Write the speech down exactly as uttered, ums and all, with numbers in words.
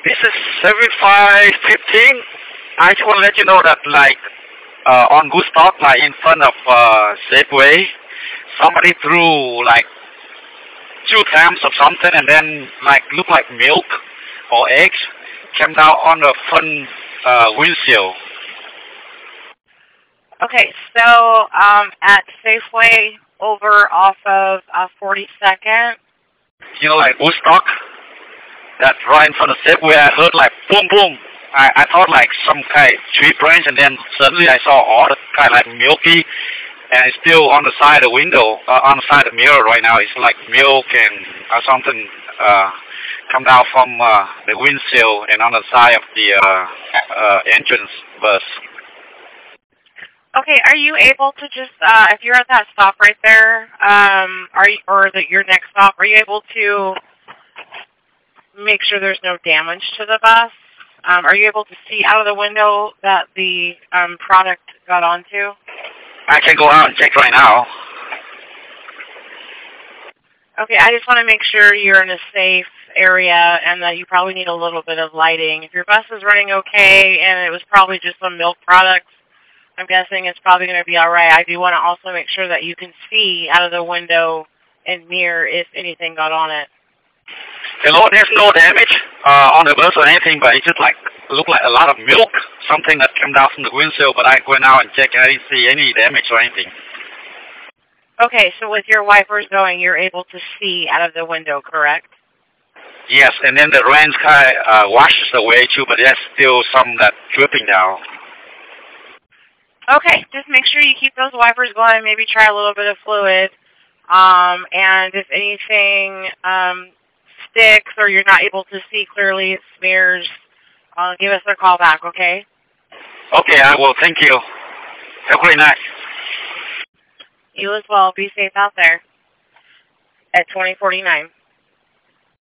This is seventy-five fifteen. I just want to let you know that, like, uh, on Woodstock, like in front of uh, Safeway, somebody threw like two times or something, and then like looked like milk or eggs came down on the front uh, windshield. Okay, so um, at Safeway over off of uh, forty-second. You know, like Woodstock, that's right in front of Safeway. I heard like boom, boom. I, I thought like some kind of tree branch, and then suddenly I saw all the kind of like milky, and it's still on the side of the window, uh, on the side of the mirror right now. It's like milk and uh, something uh, come down from uh, the windshield and on the side of the uh, uh, entrance bus. Okay, are you able to just, uh, if you're at that stop right there, um, are you, or the, your next stop, are you able to make sure there's no damage to the bus? Um, are you able to see out of the window that the um, product got onto? I can go out and check right now. Okay, I just want to make sure you're in a safe area and that you probably need a little bit of lighting. If your bus is running okay and it was probably just some milk products, I'm guessing it's probably going to be all right. I do want to also make sure that you can see out of the window and mirror if anything got on it. Hello, there's no damage uh, on the bus or anything, but it just like looked like a lot of milk, something that came down from the windshield. But I went out and checked, and I didn't see any damage or anything. Okay, so with your wipers going, you're able to see out of the window, correct? Yes, and then the rain kind of uh, washes away too, but there's still some that dripping down. Okay, just make sure you keep those wipers going. Maybe try a little bit of fluid. Um, and if anything um, sticks or you're not able to see clearly, it smears, uh, give us a call back, okay? Okay, I will. Thank you. Have a great night. You as well. Be safe out there at twenty forty-nine.